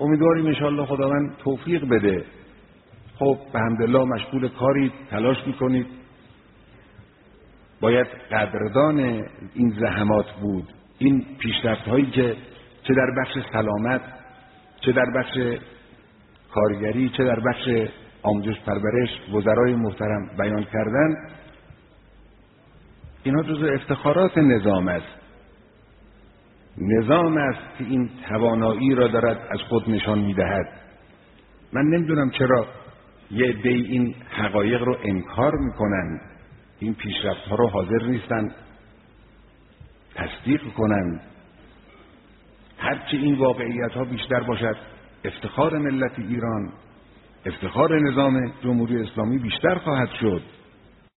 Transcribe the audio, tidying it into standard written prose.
امیدواریم انشاءالله خداوند توفیق بده. خب به حمدالله مشغول کارید، تلاش میکنید، باید قدردان این زحمات بود، این پیشرفت هایی که چه در بخش سلامت، چه در بخش کارگری، چه در بخش آموزش پرورش وزرای محترم بیان کردن، اینا جزو افتخارات نظام است. نظام است که این توانایی را دارد از خود نشان میدهد. من نمیدونم چرا یه عده‌ای این حقایق رو انکار میکنند، این پیشرفت ها رو حاضر نیستند تصدیق کنند. هرچی این واقعیت ها بیشتر باشد، افتخار ملت ایران، افتخار نظام جمهوری اسلامی بیشتر خواهد شد.